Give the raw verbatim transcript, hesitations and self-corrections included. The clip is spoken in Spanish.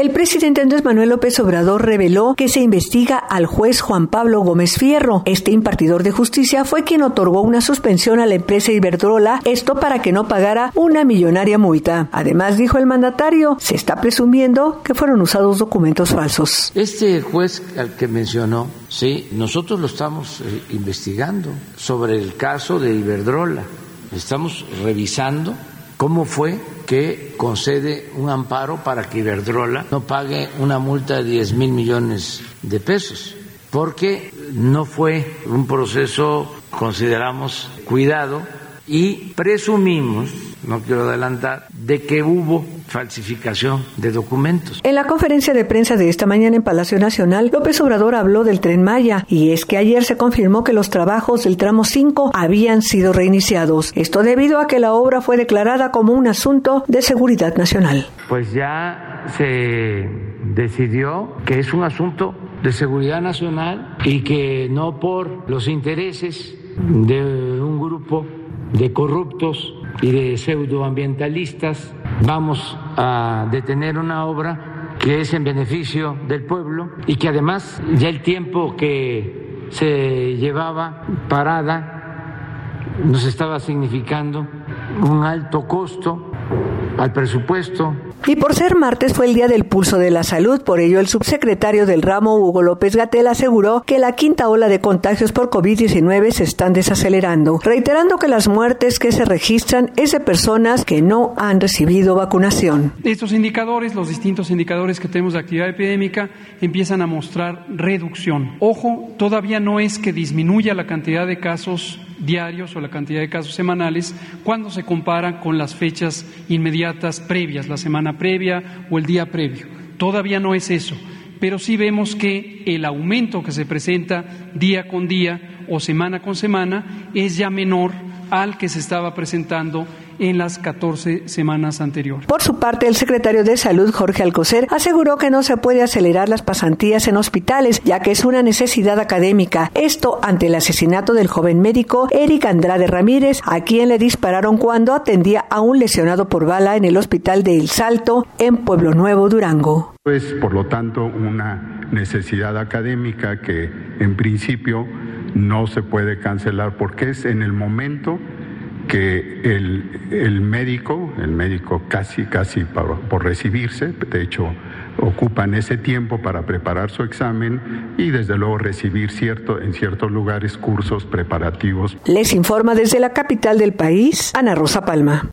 El presidente Andrés Manuel López Obrador reveló que se investiga al juez Juan Pablo Gómez Fierro. Este impartidor de justicia fue quien otorgó una suspensión a la empresa Iberdrola, esto para que no pagara una millonaria multa. Además, dijo el mandatario, se está presumiendo que fueron usados documentos falsos. Este juez al que mencionó, sí, nosotros lo estamos eh, investigando sobre el caso de Iberdrola. Estamos revisando cómo fue que concede un amparo para que Iberdrola no pague una multa de diez mil millones de pesos, porque no fue un proceso, consideramos, cuidado y presumimos, no quiero adelantar, de que hubo falsificación de documentos. En la conferencia de prensa de esta mañana en Palacio Nacional, López Obrador habló del Tren Maya, y es que ayer se confirmó que los trabajos del tramo cinco habían sido reiniciados. Esto debido a que la obra fue declarada como un asunto de seguridad nacional. Pues ya se decidió que es un asunto de seguridad nacional y que no por los intereses de un grupo de corruptos y de pseudoambientalistas vamos a detener una obra que es en beneficio del pueblo y que además ya el tiempo que se llevaba parada nos estaba significando un alto costo al presupuesto. Y por ser martes fue el Día del Pulso de la Salud, por ello el subsecretario del ramo, Hugo López-Gatell, aseguró que la quinta ola de contagios por covid diecinueve se están desacelerando, reiterando que las muertes que se registran es de personas que no han recibido vacunación. Estos indicadores, los distintos indicadores que tenemos de actividad epidémica, empiezan a mostrar reducción. Ojo, todavía no es que disminuya la cantidad de casos diarios o la cantidad de casos semanales cuando se compara con las fechas inmediatas previas, la semana previa o el día previo. Todavía no es eso, pero sí vemos que el aumento que se presenta día con día o semana con semana es ya menor al que se estaba presentando en las catorce semanas anteriores. Por su parte, el secretario de Salud, Jorge Alcocer, aseguró que no se puede acelerar las pasantías en hospitales, ya que es una necesidad académica. Esto ante el asesinato del joven médico Eric Andrade Ramírez, a quien le dispararon cuando atendía a un lesionado por bala en el hospital de El Salto, en Pueblo Nuevo, Durango. Es, por lo tanto, una necesidad académica que, en principio, no se puede cancelar porque es en el momento que el, el médico, el médico casi, casi por, por recibirse, de hecho ocupan ese tiempo para preparar su examen y desde luego recibir cierto, en ciertos lugares cursos preparativos. Les informa desde la capital del país, Ana Rosa Palma.